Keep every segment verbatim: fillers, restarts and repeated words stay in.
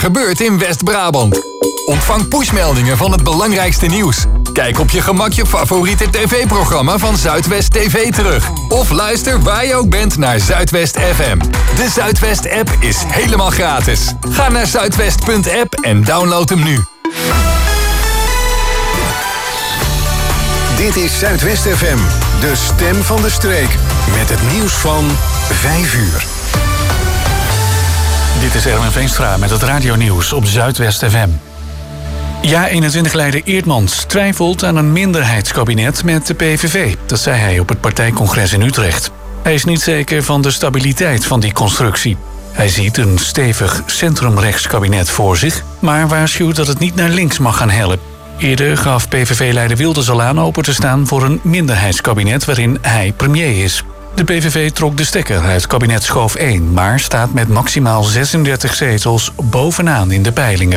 gebeurt in West-Brabant. Ontvang pushmeldingen van het belangrijkste nieuws. Kijk op je gemak je favoriete tv-programma van Zuidwest T V terug. Of luister waar je ook bent naar Zuidwest F M. De Zuidwest-app is helemaal gratis. Ga naar zuidwest punt app en download hem nu. Dit is Zuidwest F M, de stem van de streek. Met het nieuws van vijf uur. Dit is Erwin Veenstra met het radionieuws op Zuidwest F M. Ja eenentwintig-leider Eerdmans twijfelt aan een minderheidskabinet met de P V V. Dat zei hij op het partijcongres in Utrecht. Hij is niet zeker van de stabiliteit van die constructie. Hij ziet een stevig centrumrechtskabinet voor zich, maar waarschuwt dat het niet naar links mag gaan hellen. Eerder gaf P V V-leider Wilders al aan open te staan voor een minderheidskabinet waarin hij premier is. De P V V trok de stekker uit kabinet Schoof één, maar staat met maximaal zesendertig zetels bovenaan in de peilingen.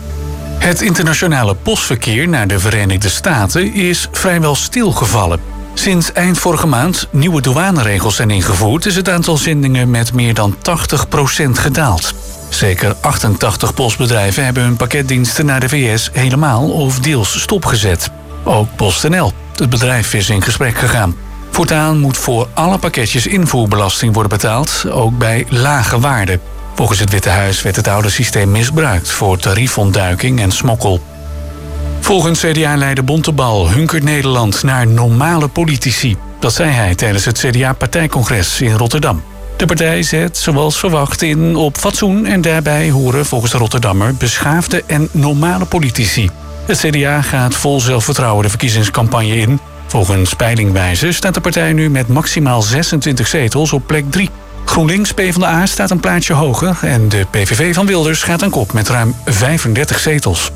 Het internationale postverkeer naar de Verenigde Staten is vrijwel stilgevallen. Sinds eind vorige maand nieuwe douaneregels zijn ingevoerd, is het aantal zendingen met meer dan tachtig procent gedaald. Zeker achtentachtig postbedrijven hebben hun pakketdiensten naar de V S helemaal of deels stopgezet. Ook PostNL, het bedrijf, is in gesprek gegaan. Voortaan moet voor alle pakketjes invoerbelasting worden betaald, ook bij lage waarden. Volgens het Witte Huis werd het oude systeem misbruikt voor tariefontduiking en smokkel. Volgens C D A-leider Bontebal hunkert Nederland naar normale politici. Dat zei hij tijdens het C D A-partijcongres in Rotterdam. De partij zet, zoals verwacht, in op fatsoen en daarbij horen volgens de Rotterdammer beschaafde en normale politici. Het C D A gaat vol zelfvertrouwen de verkiezingscampagne in. Volgens peilingwijzers staat de partij nu met maximaal zesentwintig zetels op plek drie. GroenLinks PvdA staat een plaatsje hoger en de P V V van Wilders gaat aan kop met ruim vijfendertig zetels.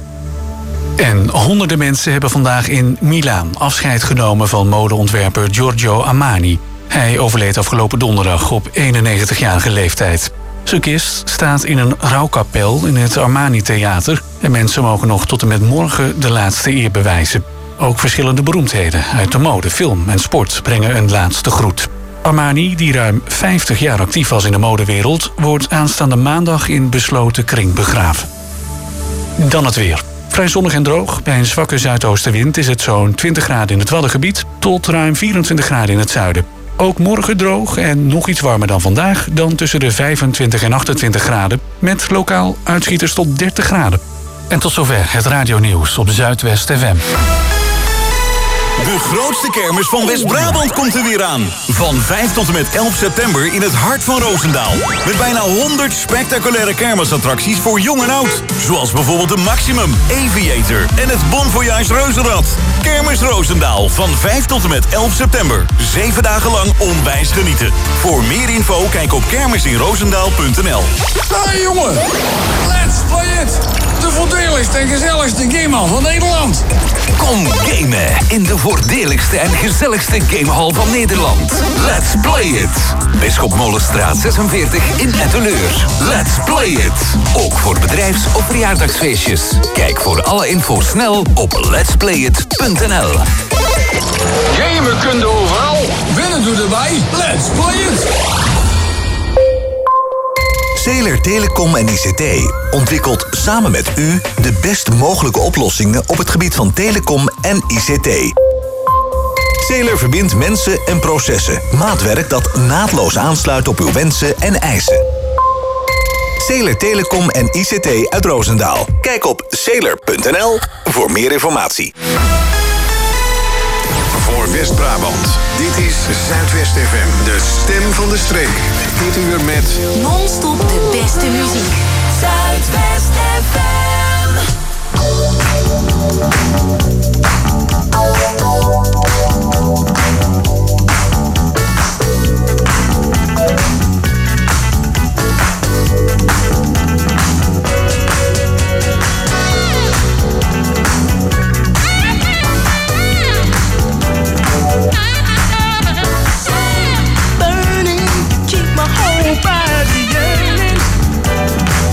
En honderden mensen hebben vandaag in Milaan afscheid genomen van modeontwerper Giorgio Armani. Hij overleed afgelopen donderdag op eenennegentigjarige leeftijd. Zijn kist staat in een rouwkapel in het Armani-theater en mensen mogen nog tot en met morgen de laatste eer bewijzen. Ook verschillende beroemdheden uit de mode, film en sport brengen een laatste groet. Armani, die ruim vijftig jaar actief was in de modewereld, wordt aanstaande maandag in besloten kring begraven. Dan het weer. Vrij zonnig en droog. Bij een zwakke zuidoostenwind is het zo'n twintig graden in het Waddengebied tot ruim vierentwintig graden in het zuiden. Ook morgen droog en nog iets warmer dan vandaag, dan tussen de vijfentwintig en achtentwintig graden, met lokaal uitschieters tot dertig graden. En tot zover het radionieuws op Zuidwest F M. De grootste kermis van West-Brabant komt er weer aan. Van vijf tot en met elf september in het hart van Roosendaal. Met bijna honderd spectaculaire kermisattracties voor jong en oud. Zoals bijvoorbeeld de Maximum, Aviator en het Bon Voyage Reuzenrad. Kermis Roosendaal van vijf tot en met elf september. Zeven dagen lang onwijs genieten. Voor meer info kijk op kermisinroosendaal punt n l. Hey jongen, let's play it! De voordeligste en gezelligste gamehall van Nederland. Kom gamen in de voordeligste en gezelligste gamehall van Nederland. Let's play it! Bisschop Molenstraat zesenveertig in Etteleur. Let's play it! Ook voor bedrijfs- of verjaardagsfeestjes. Kijk voor alle info snel op lets play it punt n l. Gamen kun je overal, winnen doe erbij. Let's play it! Zeeler Telecom en I C T ontwikkelt samen met u de best mogelijke oplossingen op het gebied van telecom en I C T. Zeeler verbindt mensen en processen. Maatwerk dat naadloos aansluit op uw wensen en eisen. Zeeler Telecom en I C T uit Roosendaal. Kijk op zeeler punt n l voor meer informatie. Voor West-Brabant, dit is Zuidwest F M, de stem van de streek. Dit uur met non-stop de beste muziek. Zuidwest F M. Burning, keep my whole body yearning.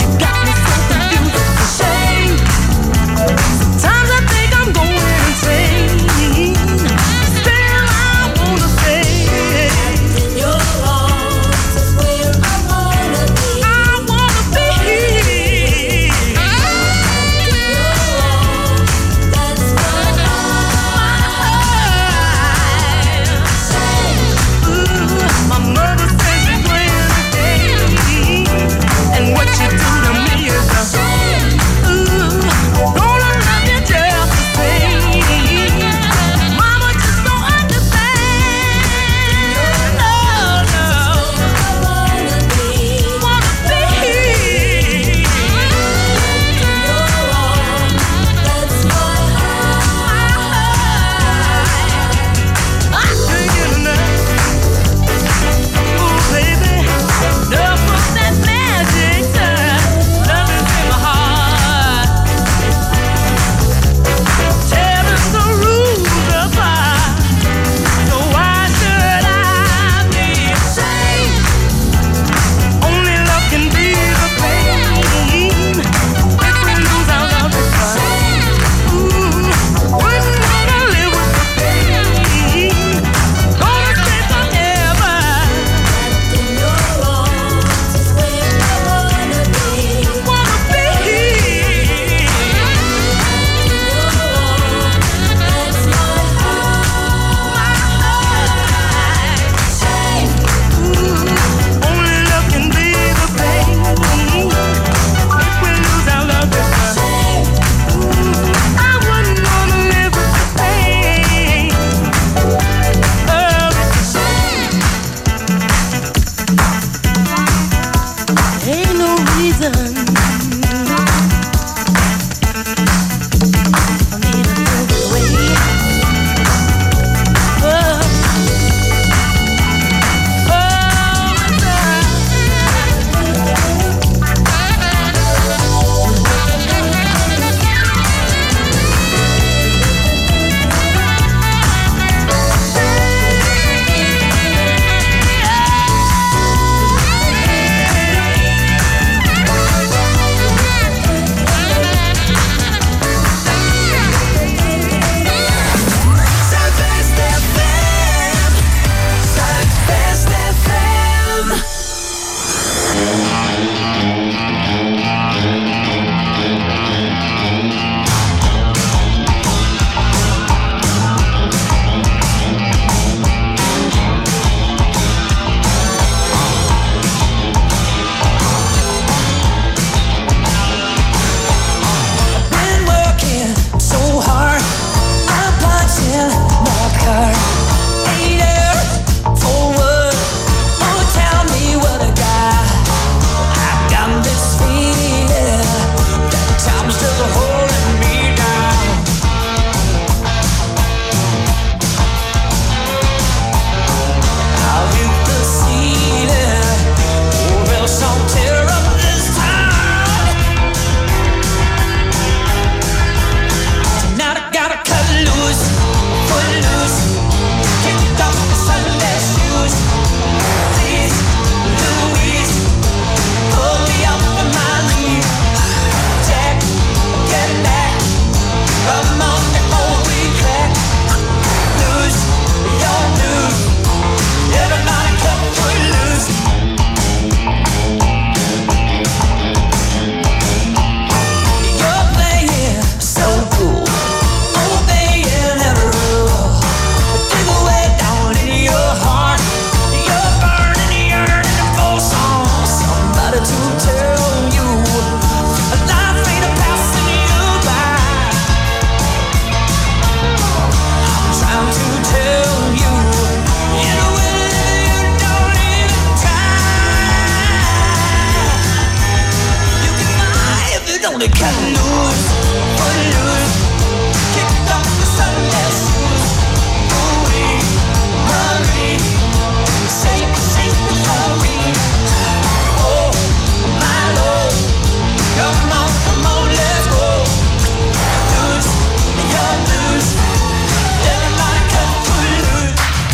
gonna cut loose, put loose, kick off the Sunday shoes. Ooh-wee, Marie, shake, shake the Marie. Oh, my Lord, come on, come on, let's go. Loose, you're loose, everybody cut foot loose.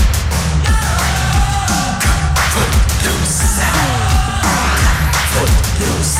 Foot loose, foot loose.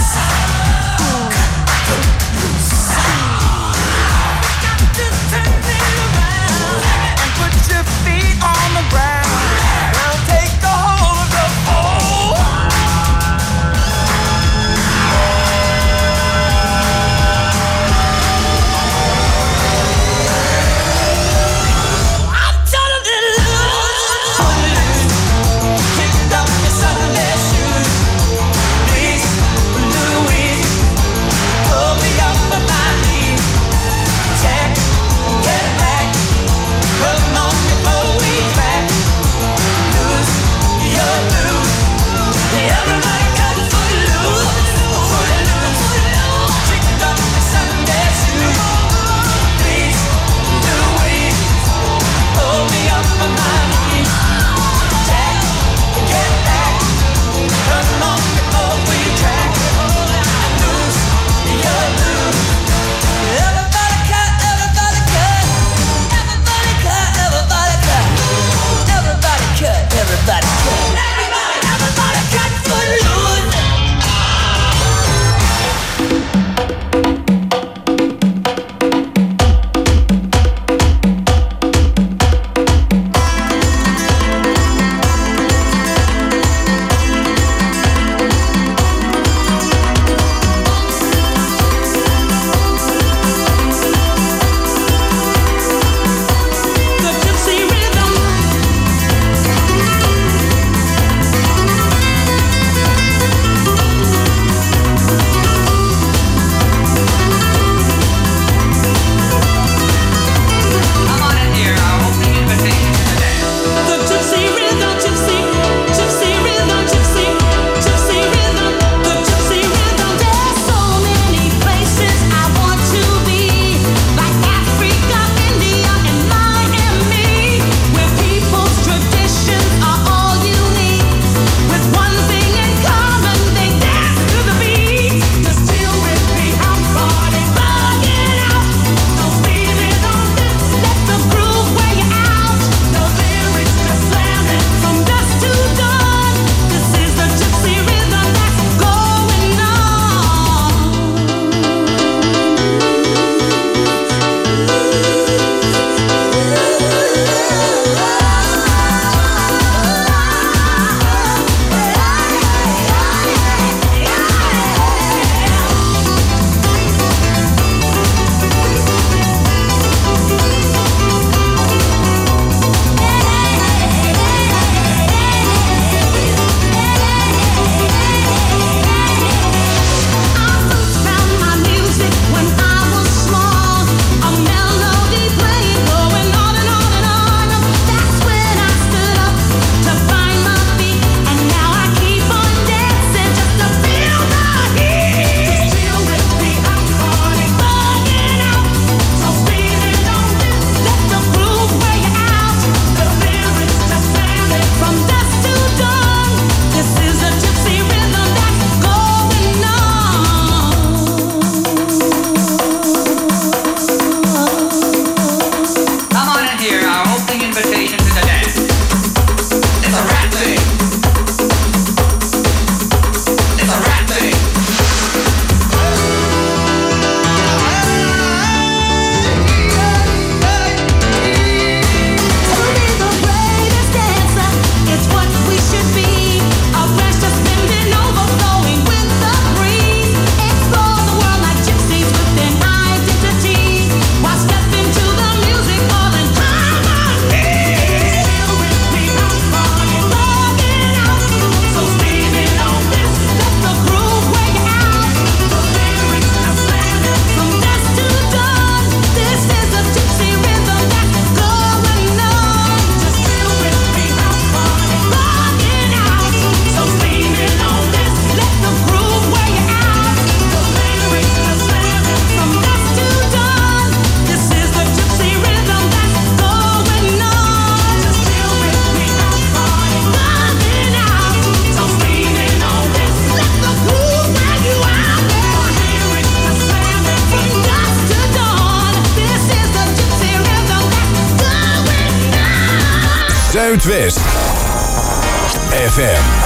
Zuidwest F M.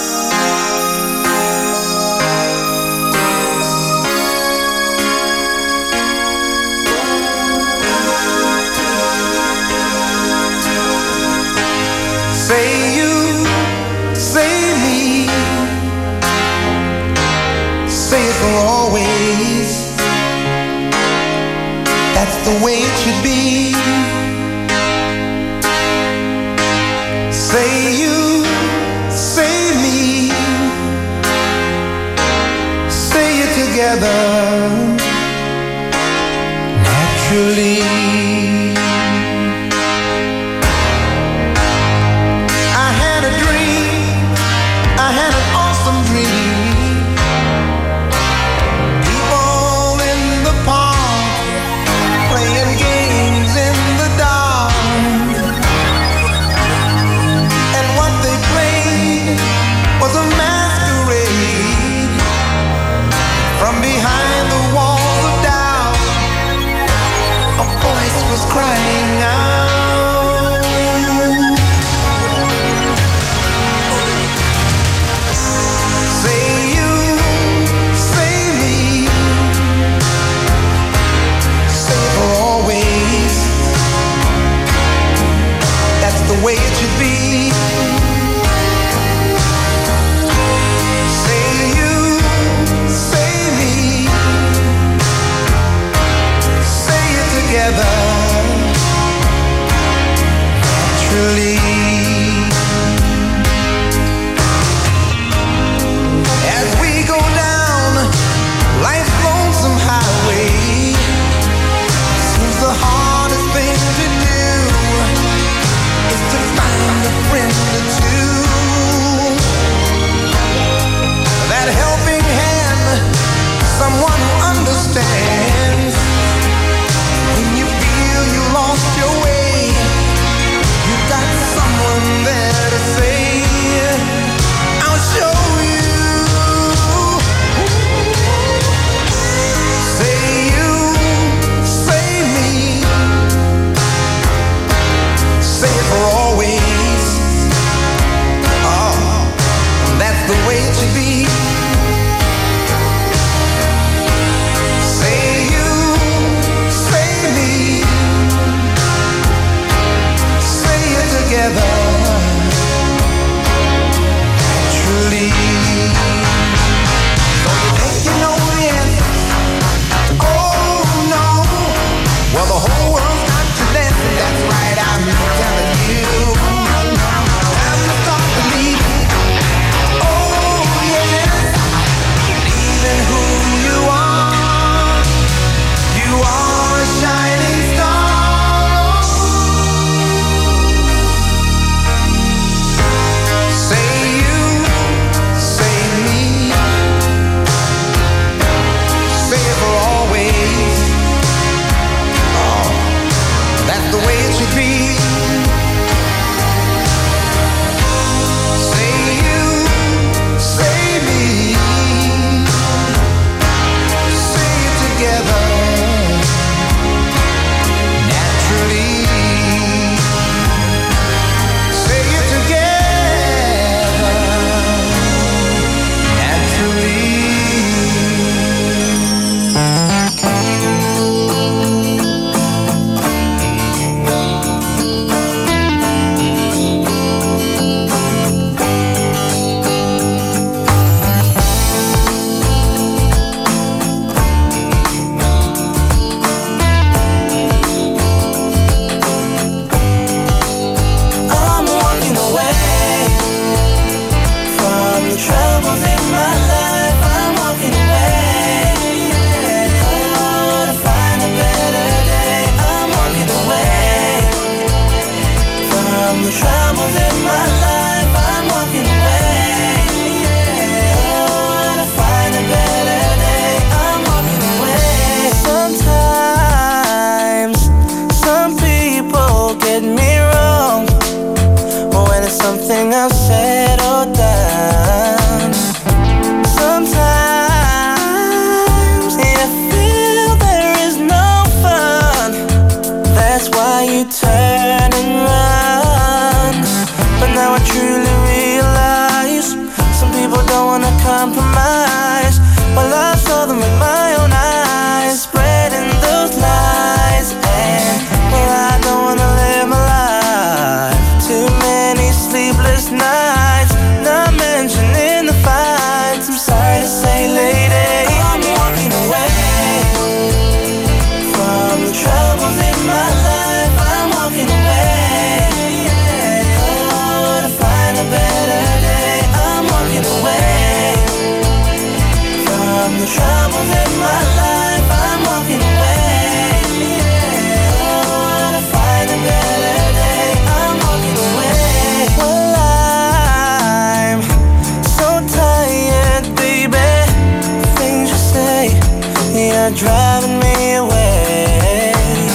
Say you, say me, say it for always. That's the way it should be. Say you, say me, say it together, naturally. Crying out. Say you, say me, say for always. That's the way it should be. Say you, say me, say it together. As we go down life's lonesome highway, seems the hardest thing to do is to find a friend or two. That helping hand, someone who understands when you feel are driving me away.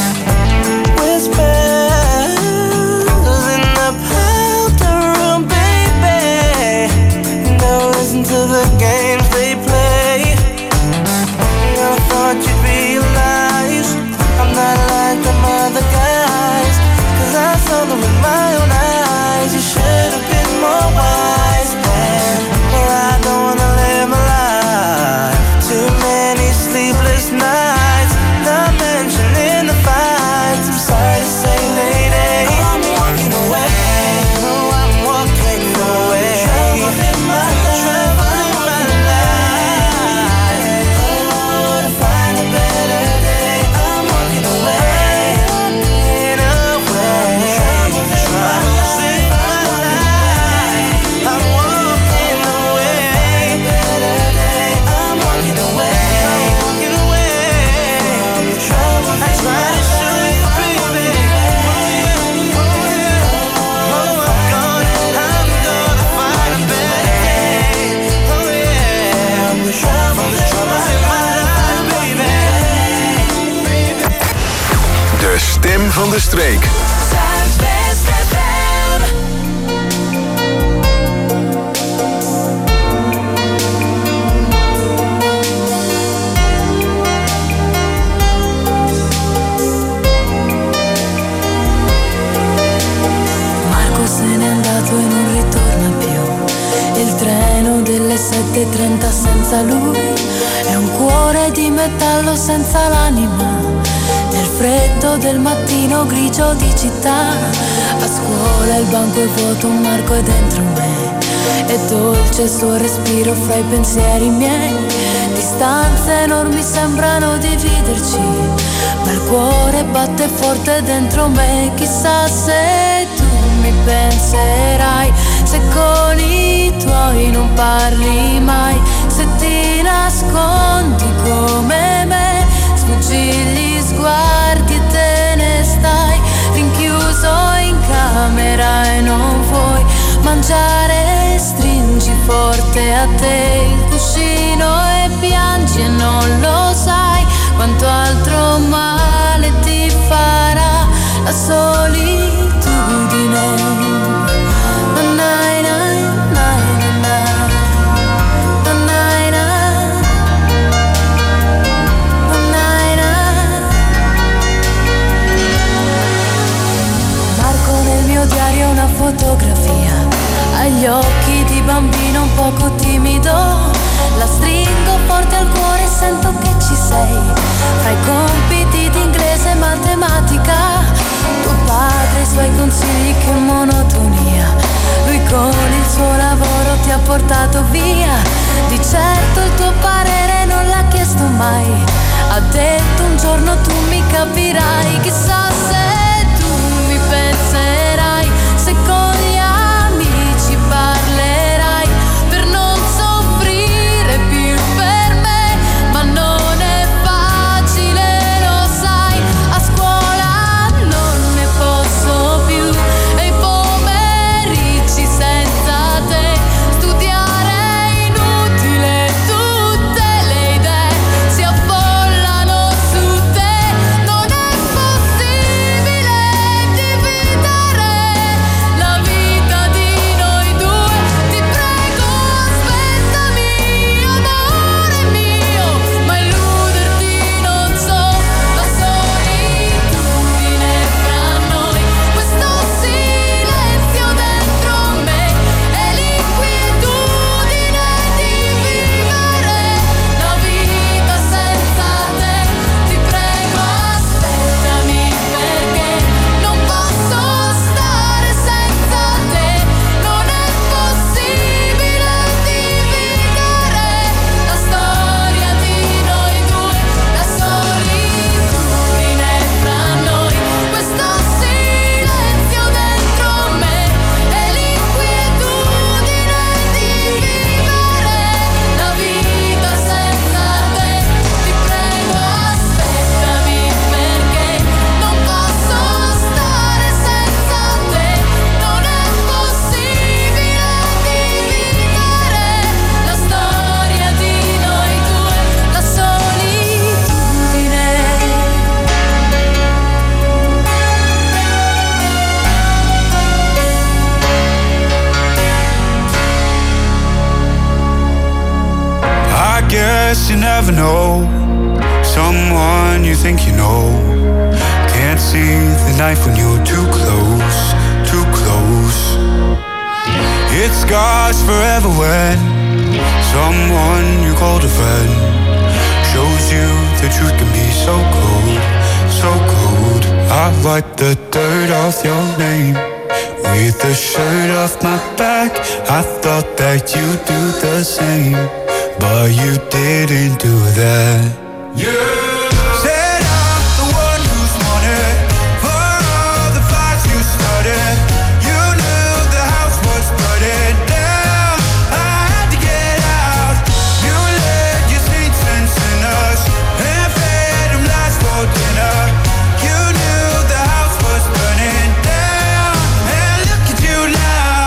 Whispers in the powder room, baby. Don't listen to the games they play. I thought you'd realize I'm not like them other guys, 'cause I saw them with my own eyes. You should have been more wise then. Well, I don't wanna live my life. Too many sleepless nights, not mentioning the fights. I'm sorry to say, lady, I'm walking away. Oh, I'm walking away. Trouble in my life, trouble in my life. Oh, to find a better day. I'm walking away, walking away. Trouble in my life, I'm walking away. Better day. I'm walking away, walking away from your trouble. I try to show you, baby. Oh, I'm gonna, I'm gonna find a better day. Oh yeah, from the trouble, the troubles in my life, baby. De stem van de streek. Zuidwest F M. Marco se n'è andato e non ritorna più. Il treno delle sette e trenta senza lui è un cuore di metallo senza l'anima. Nel freddo del mattino grigio di città, a scuola il banco è vuoto, Marco è dentro me. È dolce il suo respiro fra i pensieri miei. Distanze enormi sembrano dividerci, ma il cuore batte forte dentro me. Chissà se tu mi penserai, se con i tuoi non parli mai, se ti nascondi come me, sfuggi gli sguardi e te ne stai rinchiuso in camera e non vuoi mangiare, stringi forte a te il cuscino e piangi e non lo sai quanto altro male ti farà la solitudine. Nanai, nai, nai, nanai. Nanai, nai. Nanai, nai. Marco nel mio diario una fotografia, agli occhi di bambino un poco timido. La stringo forte al cuore e sento che ci sei. Fra i compiti di inglese e matematica, tuo padre, i suoi consigli, che monotonia. Lui con il suo lavoro ti ha portato via. Di certo il tuo parere non l'ha chiesto mai. Ha detto un giorno tu mi capirai. Chissà se tu mi penserai, se con gli amici parlerai, per non soffrire più per me. Ma non è facile, lo sai, a scuola non ne posso più. E i pomeriggi senza te, studiare è inutile, tutte le idee si affollano never know. Someone you think you know can't see the knife when you're too close, too close. It scars forever when someone you called a friend shows you the truth can be so cold, so cold. I wipe the dirt off your name with the shirt off my back. I thought that you'd do the same, but you didn't do that. Yeah. Said I'm the one who's wanted for all the fights you started. You knew the house was burning down. I had to get out. You let your saints and sinners and fed them lies for dinner. You knew the house was burning down, and look at you now.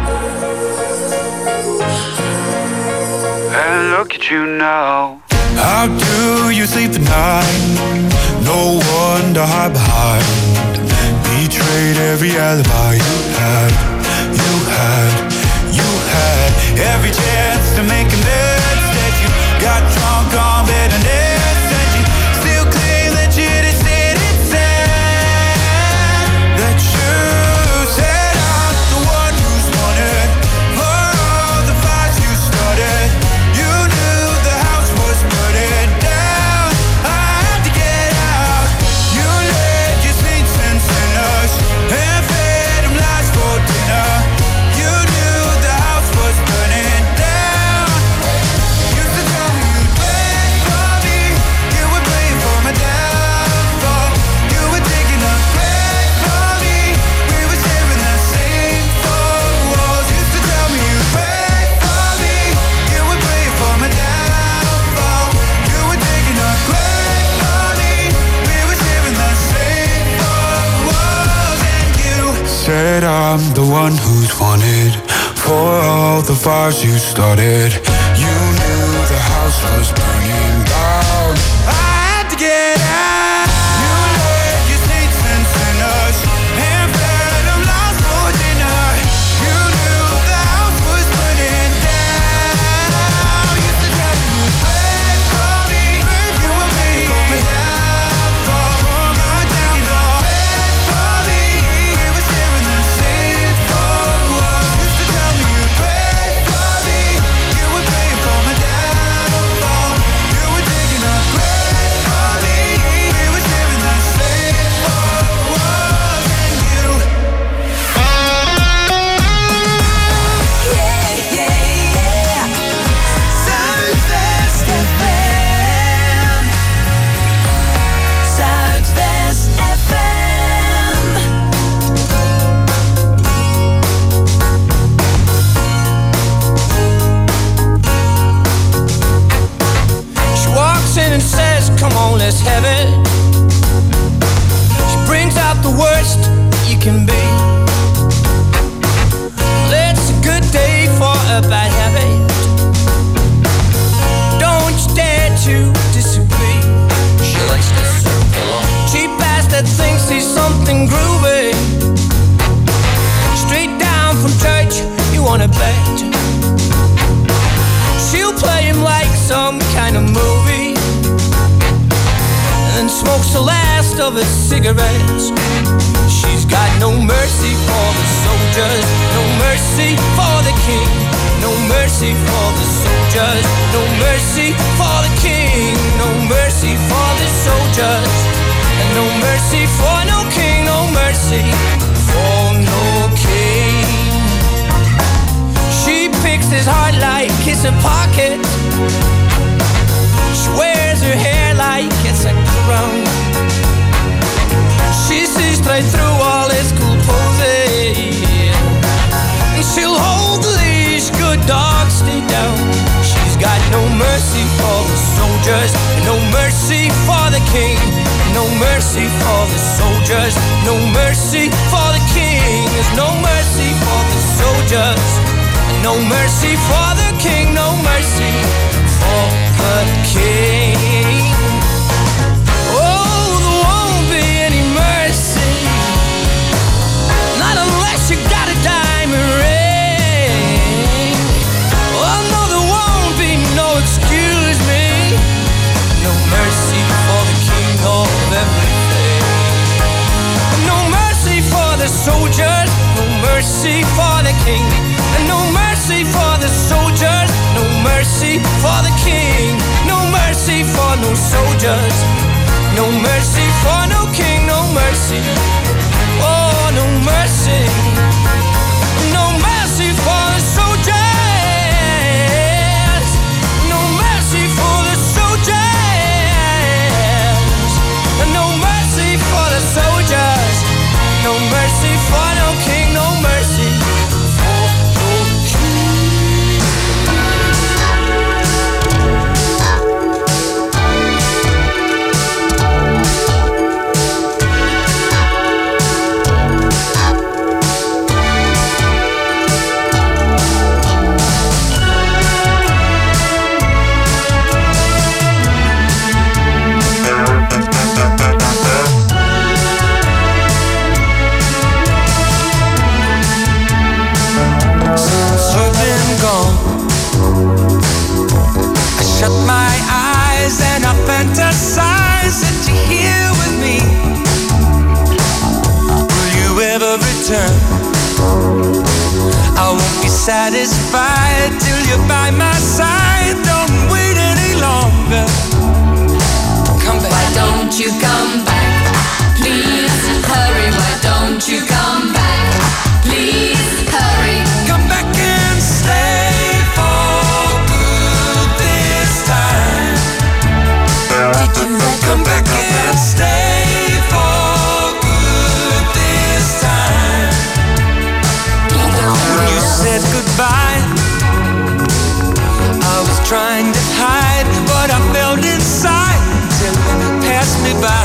And look at you now. How do you sleep at night? No one to hide behind. Betrayed every alibi you had, you had, you had. Every chance to make amends that you got drunk on bitterness, and you still claim that you just didn't say that you said I'm the one who's wanted for all the fights you started. You knew the house was burning down. I had to get out. You led your saints and sinners and fed them lies for dinner. You knew the house was burning down. Used to tell me you'd wait for me. You would play for my downfall. You were taking a break from me. We were sharing the same four walls. Used to tell me you'd wait for me. You would play for my downfall. You were taking a break from me. We were sharing the same four walls. And you said I'm the one who's wanted for all the fires you started. You knew the house was burning down. I had to get out. You led your saints and sinners and fed them lies for dinner. You knew the house was burning down. Used to tell me you'd wait for me. You were waiting for my downfall, for my downfall. Wait for me. We were sharing the same four walls. Used to tell me you'd wait for me. You were waiting for my downfall. You were taking a break from me. We were sharing the same four walls. And you Yeah, yeah, yeah. Zuidwest F M. Zuidwest F M. She walks in and says, come on, let's have it. She brings out the worst you can be. Well, it's a good day for a bad habit. Don't you dare to disagree. She likes to circle on. Cheap ass that thinks he's something groovy. Straight down from church, you wanna bet. She'll play him like some kind of movie, and then smokes the last of his cigarettes. She's got no mercy for the soldiers, no mercy for the king, no mercy for the soldiers, no mercy for the king, no mercy for the soldiers, and no mercy for no king, no mercy for no king. She picks his heart like it's a pocket. She wears her hair like it's a crown. She sees straight through all his cool poses, and she'll hold the leash, good dog, stay down. She's got no mercy for the soldiers, no mercy for the king, no mercy for the soldiers, no mercy for the king. There's no mercy for the soldiers, no mercy for the king, no mercy for the king. Oh, there won't be any mercy, not unless you got a diamond ring. Oh no, there won't be no excuse me. soldiers. No mercy for no king, no mercy. Oh, no mercy. No mercy for the soldiers. No mercy for the soldiers. No mercy for the soldiers. No mercy for no king, no mercy. Shut my eyes and I fantasize that you're here with me. Will you ever return? I won't be satisfied till you're by my side. Don't wait any longer. Come back. Why don't you come back? Please hurry. Why don't you come back? Please hurry. Come back and stay for good this time. Did you Come back and stay for good this time. When you said goodbye, I was trying to hide what I felt inside till you passed me by.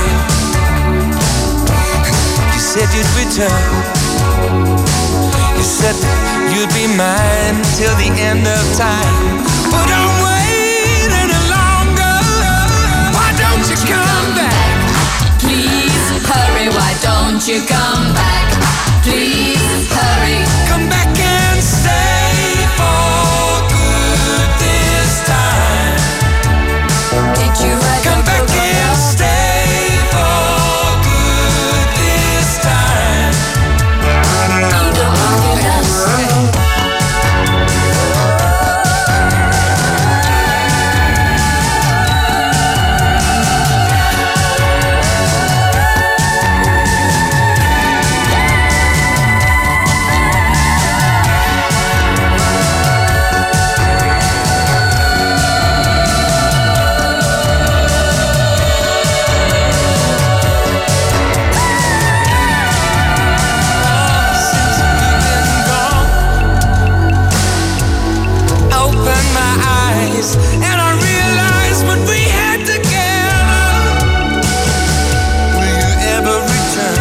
You said you'd return. You said you'd be mine till the end of time. But don't wait any longer. Why don't you come back? Please hurry. Why don't you come back? Please hurry. Come back and stay for good this time. Did you write Come a back book and about stay for good this time. Ego of your and I realized what we had together. Will you ever return?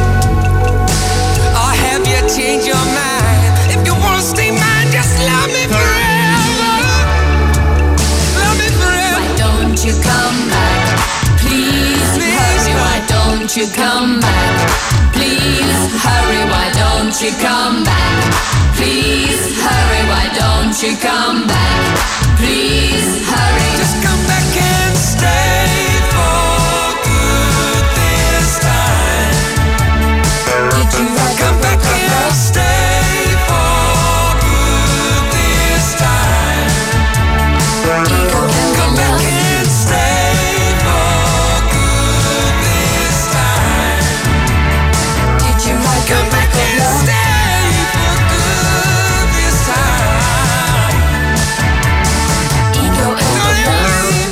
Or have you changed your mind? If you wanna stay mine, just love me forever. Love me forever. Why don't you come back? Please, Please hurry. come. Why don't you come back? Please hurry. Why don't you come back? Please hurry. Why don't you come back? Please hurry. Just come back and stay for good this time. Did you write Come a back book and about stay for good this time. ego of Come back your and stay for good this time. Did you write a Come book back and about stay for good this time. ego of Don't your you leave.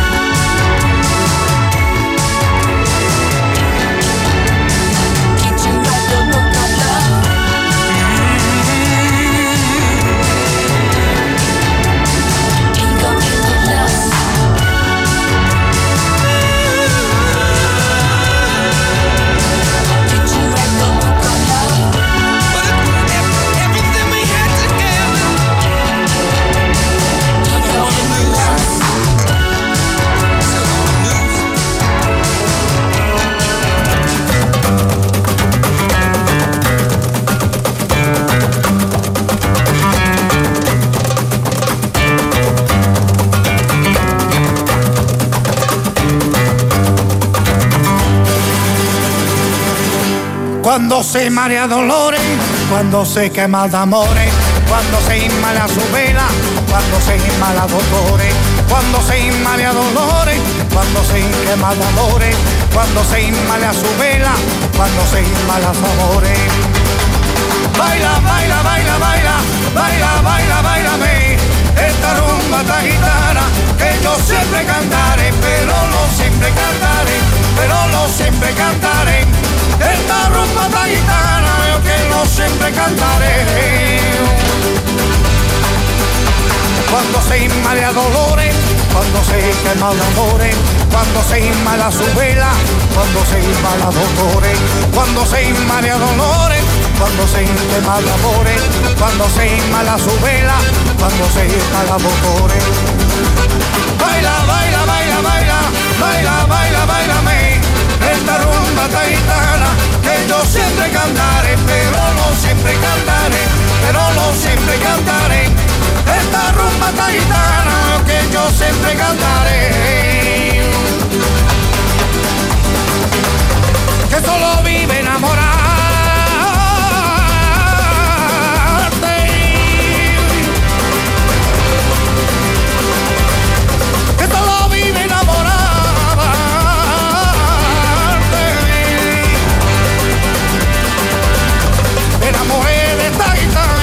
Did you write a book of love? Ego of your love. Did you write a book of love? But everything we had together, Ego of your love. Cuando se marea dolores, cuando se quema de amores, cuando se inmala su vela, cuando se inmala dolores, cuando se inmale a dolores, cuando se quema de amores, cuando se inmale a su vela, cuando se inmala a sabores. Baila, baila, baila, baila, baila, baila, bailame esta rumba tan gitana que yo siempre cantaré, pero no siempre cantaré, pero no siempre cantaré. Esta rumba tan gitana yo que no siempre cantaré. Cuando se inmale a dolores, cuando se quema de amores, cuando se inmala su vela, cuando se inmala dolores, cuando se inmale a dolores, cuando se quema de amores, cuando se inmala su vela, cuando se inmala dolores. Baila, baila, baila, baila, baila, baila, bailame esta rumba tan gitana que yo siempre cantaré, pero no siempre cantaré, pero no siempre cantaré. Esta rumba tan gitana que yo siempre cantaré. Que solo vive enamorarte, que solo vive enamorarte. Me enamoré de esta gitana.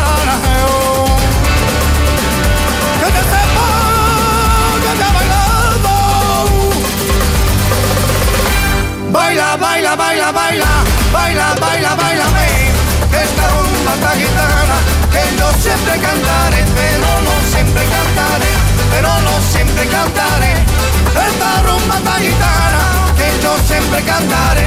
Baila, baila, baila, baila, baila, baila, bailame esta rumba tan gitana que yo siempre cantaré, pero no siempre cantaré, pero no siempre cantaré. Esta rumba tan gitana que yo siempre cantaré.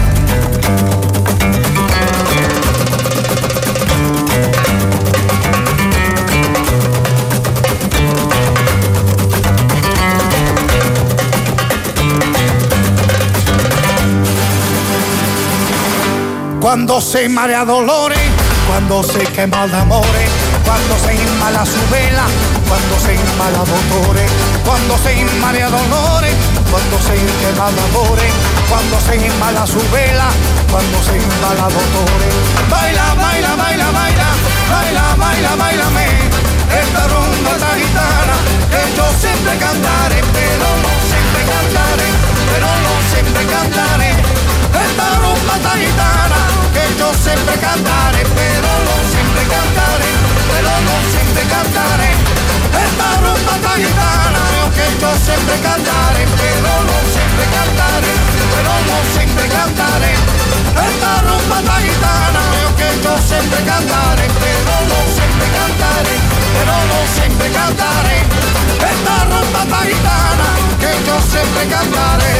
Cuando se marea dolores, cuando se quema de amores, cuando se inmala su vela, cuando se inmala dolores, cuando se inmala dolores, cuando se quema de amores, cuando se inmala su vela, cuando se inmala dolores. Baila, baila, baila, baila, baila, baila, bailame esta rumba tan gitana que yo siempre cantaré, pero no siempre cantaré, pero no siempre cantaré. Esta rumba tan gitana que yo siempre cantaré, pero no siempre cantaré, pero no siempre cantaré. Esta rumba tan gitana que yo siempre cantaré, pero no siempre cantaré, pero no siempre cantaré. Esta rumba tan gitana que yo siempre cantaré, pero no siempre cantaré, pero no siempre cantaré. Esta rumba tan gitana que yo siempre cantaré.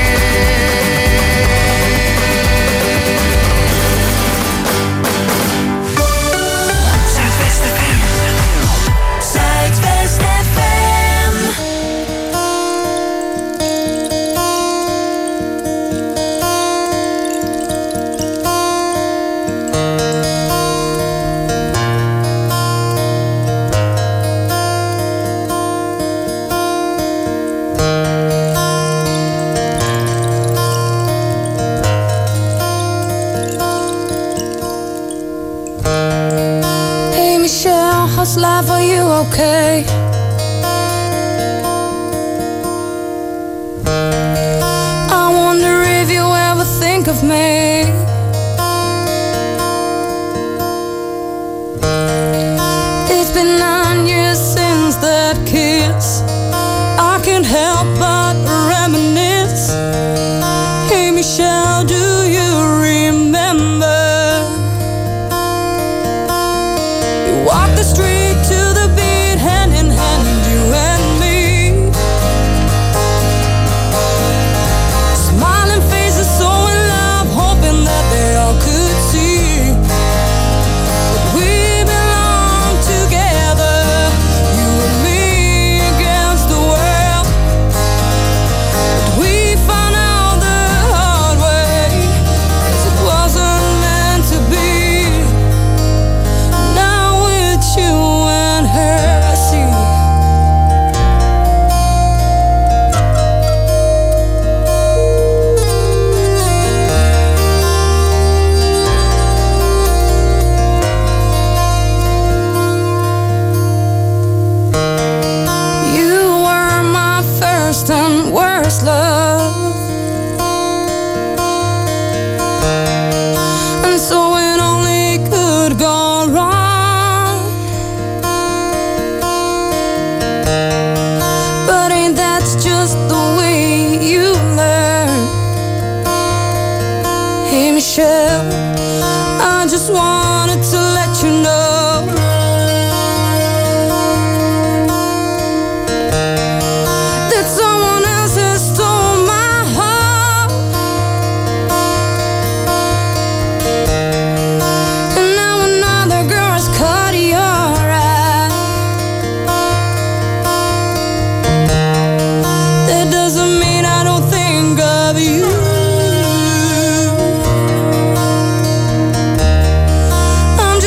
How's life, are you okay? I wonder if you ever think of me. It's been nine years since that kiss. I can't help but reminisce. Hey Michelle, do you remember? You walked the street to the beat, hand in hand, you and me. Smiling faces, so in love, hoping that shell. I just wanted to let you know that someone else has stole my heart, and now another girl has cut your eye. That doesn't mean I don't think of you. I'm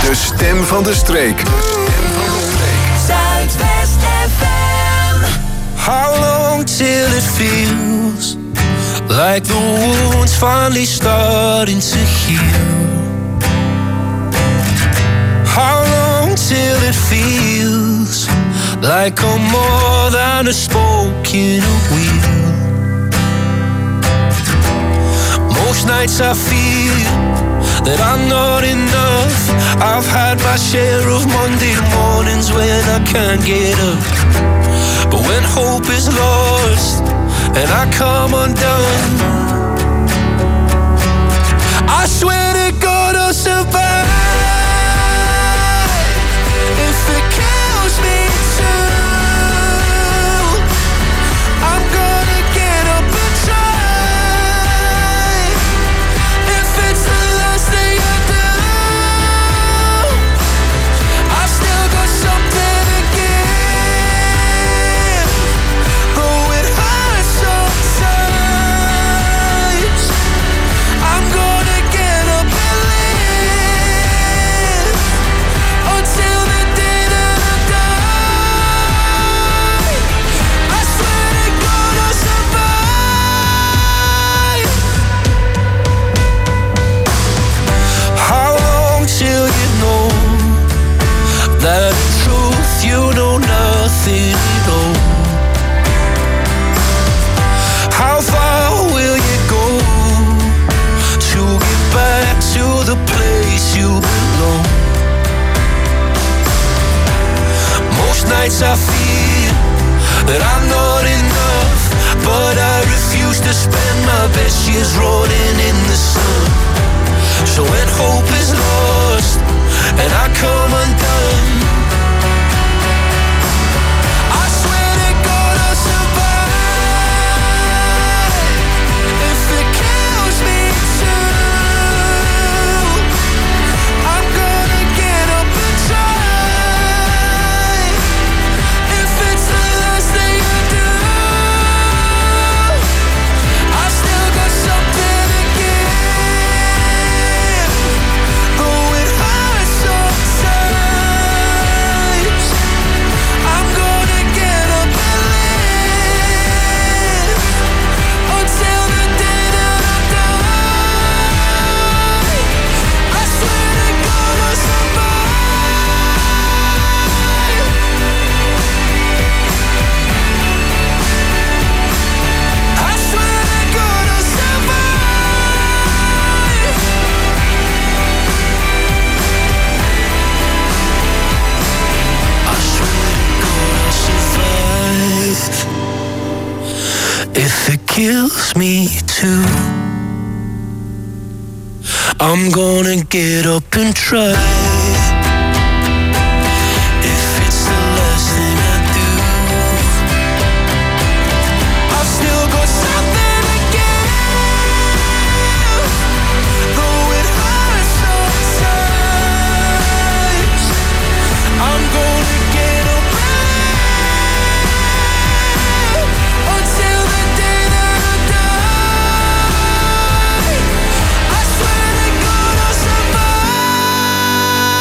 De stem van de streek. Zuidwest F M. How long till it feels like the wound's finally starting to heal? How long till it feels like I'm more than a spoke in a wheel? Most nights I feel that I'm not enough. I've had my share of Monday mornings when I can't get up. But when hope is lost and I come undone, I swear to God I'll survive. If it kills me too, I'm gonna get up and try. If it's the last thing I do, I still got something to give. Though it hurts sometimes, I'm gonna get up and live until the day that I die. I swear to God I'll survive. How long till you know that in truth you know nothing at all? How far will you go to get back to the place you belong? Most nights I feel that I'm not enough, but I refuse to spend my best years rolling in the sun. So when hope is lost and I come undone, I swear to God I'll survive. If it kills me too, I'm gonna get up and try. If it's the last thing I do, I still got something to give. Though it hurts sometimes, I'm gonna get up and live until the day that I die. I swear to God I'll survive. I swear to God I'll survive. I swear to God I'll survive. If it kills me too, I'm gonna get up and try. If it's the last thing I do, I've still got something to give. Though it hurts sometimes, I'm gonna get up and live until the day that I die. I swear to God I'll survive.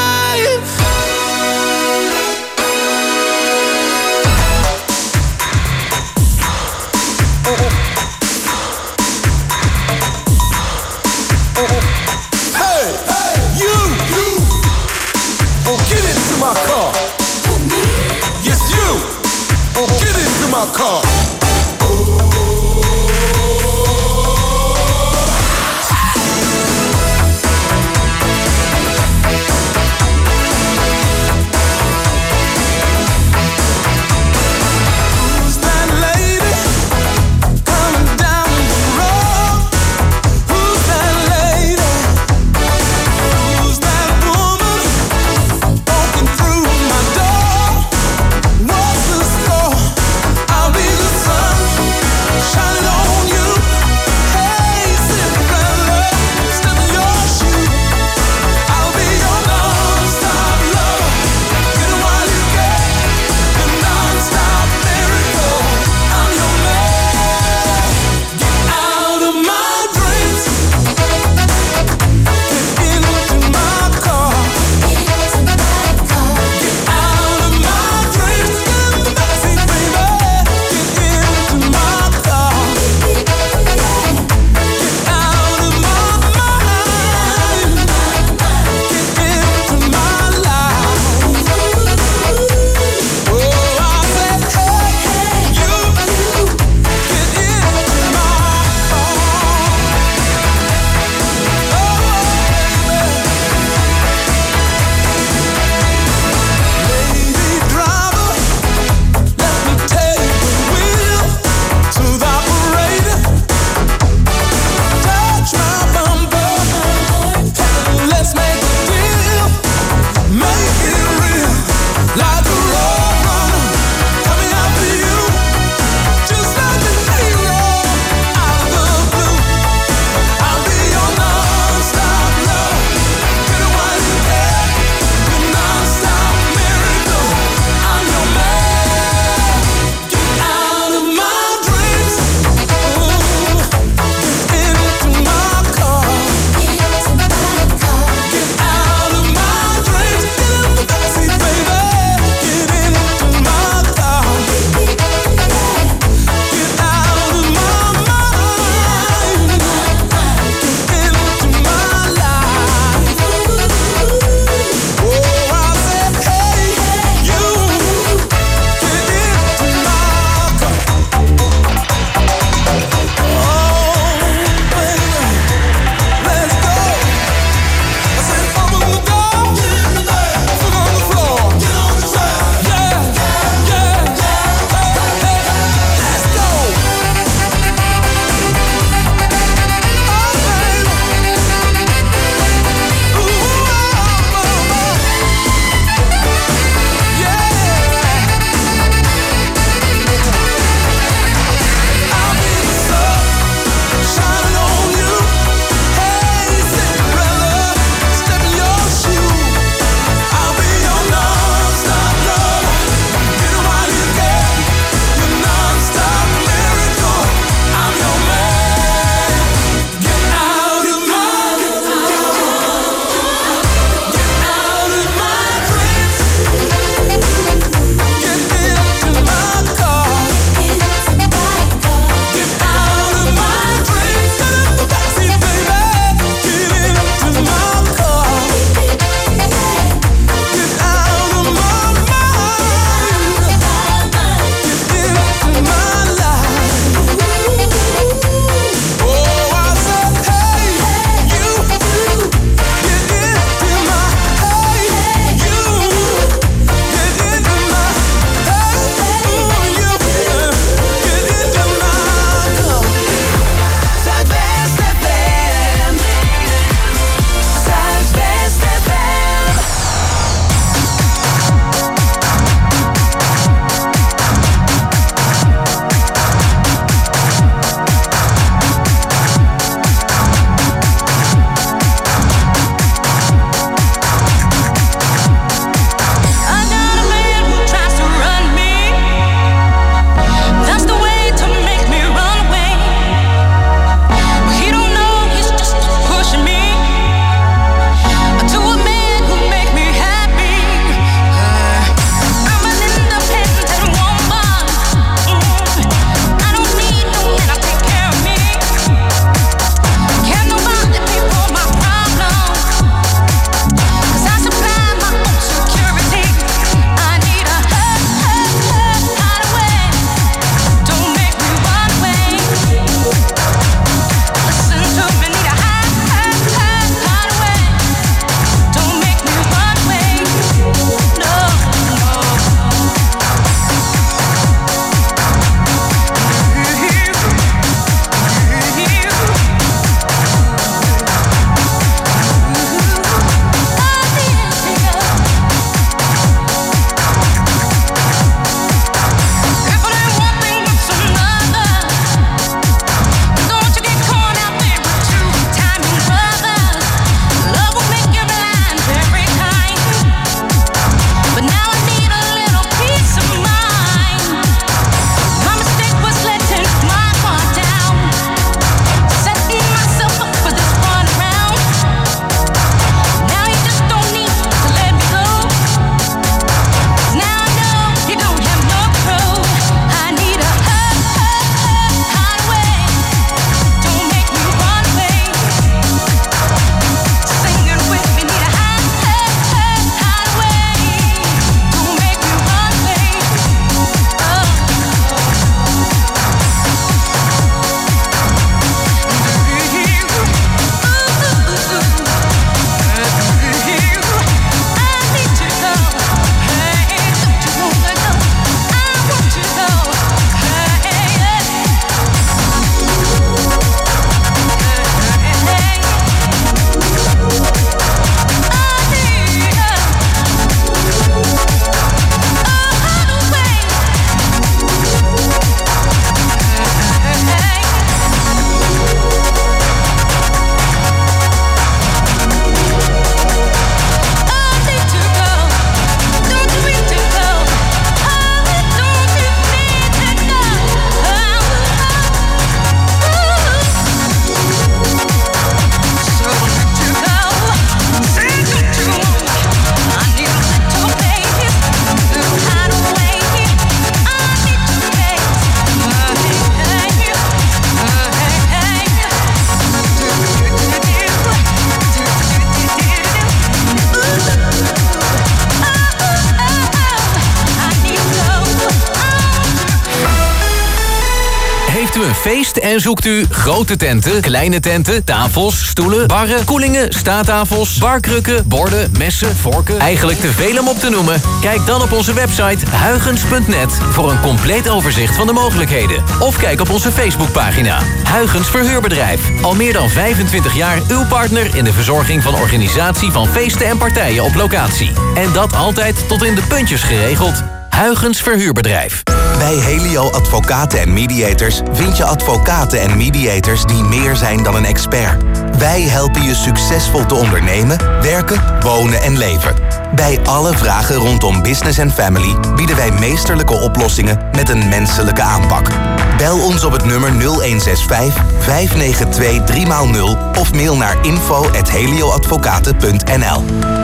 u een feest en zoekt u grote tenten, kleine tenten, tafels, stoelen, barren, koelingen, staattafels, barkrukken, borden, messen, vorken. Eigenlijk te veel om op te noemen? Kijk dan op onze website huygens punt net voor een compleet overzicht van de mogelijkheden. Of kijk op onze Facebookpagina. Huygens Verhuurbedrijf. Al meer dan vijfentwintig jaar uw partner in de verzorging van organisatie van feesten en partijen op locatie. En dat altijd tot in de puntjes geregeld. Huygens Verhuurbedrijf. Bij Helio Advocaten en Mediators vind je advocaten en mediators die meer zijn dan een expert. Wij helpen je succesvol te ondernemen, werken, wonen en leven. Bij alle vragen rondom business en family bieden wij meesterlijke oplossingen met een menselijke aanpak. Bel ons op het nummer nul een zes vijf, vijf negen twee, drie nul of mail naar info at helioadvocaten punt n l.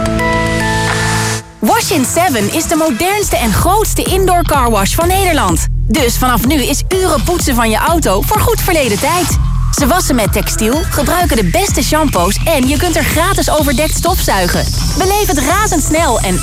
Wash in seven is de modernste en grootste indoor carwash van Nederland. Dus vanaf nu is uren poetsen van je auto voor goed verleden tijd. Ze wassen met textiel, gebruiken de beste shampoos en je kunt er gratis overdekt stofzuigen. Beleef het razendsnel en